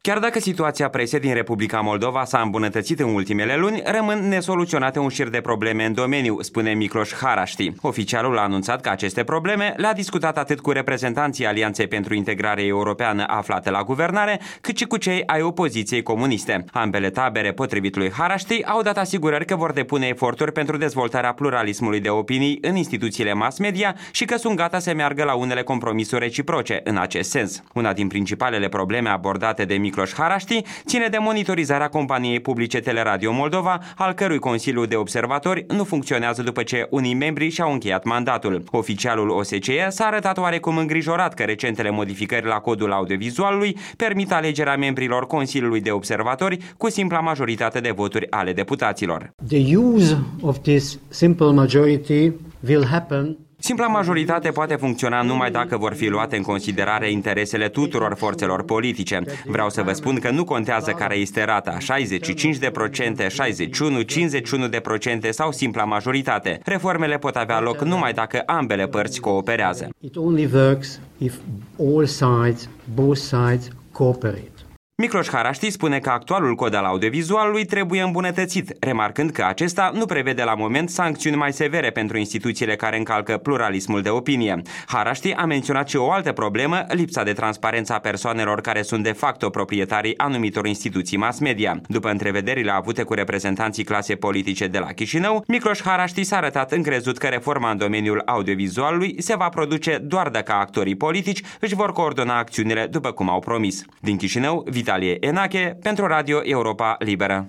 Chiar dacă situația presei din Republica Moldova s-a îmbunătățit în ultimele luni, rămân nesoluționate un șir de probleme în domeniu, spune Miklos Haraști. Oficialul a anunțat că aceste probleme le-a discutat atât cu reprezentanții Alianței pentru Integrare Europeană aflate la guvernare, cât și cu cei ai opoziției comuniste. Ambele tabere, potrivit lui Haraști, au dat asigurări că vor depune eforturi pentru dezvoltarea pluralismului de opinii în instituțiile mass media și că sunt gata să meargă la unele compromisuri reciproce în acest sens. Una din principalele probleme abordate de Miklos Haraști ține de monitorizarea companiei publice Teleradio Moldova, al cărui Consiliu de Observatori nu funcționează după ce unii membri și-au încheiat mandatul. Oficialul OSCE s-a arătat oarecum îngrijorat că recentele modificări la codul audiovizualului permit alegerea membrilor Consiliului de Observatori cu simpla majoritate de voturi ale deputaților. The use of this simple majority will happen. Simpla majoritate poate funcționa numai dacă vor fi luate în considerare interesele tuturor forțelor politice. Vreau să vă spun că nu contează care este rata, 65%, 61%, 51% sau simpla majoritate. Reformele pot avea loc numai dacă ambele părți cooperează. It only works if both sides cooperate. Miklos Haraști spune că actualul cod al audiovizualului trebuie îmbunătățit, remarcând că acesta nu prevede la moment sancțiuni mai severe pentru instituțiile care încalcă pluralismul de opinie. Haraști a menționat și o altă problemă, lipsa de transparență a persoanelor care sunt de facto proprietarii anumitor instituții mass media. După întrevederile avute cu reprezentanții clasei politice de la Chișinău, Miklos Haraști s-a arătat încrezut că reforma în domeniul audiovizualului se va produce doar dacă actorii politici își vor coordona acțiunile după cum au promis. Din Chișinău, Vitalie Enache pentru Radio Europa Liberă.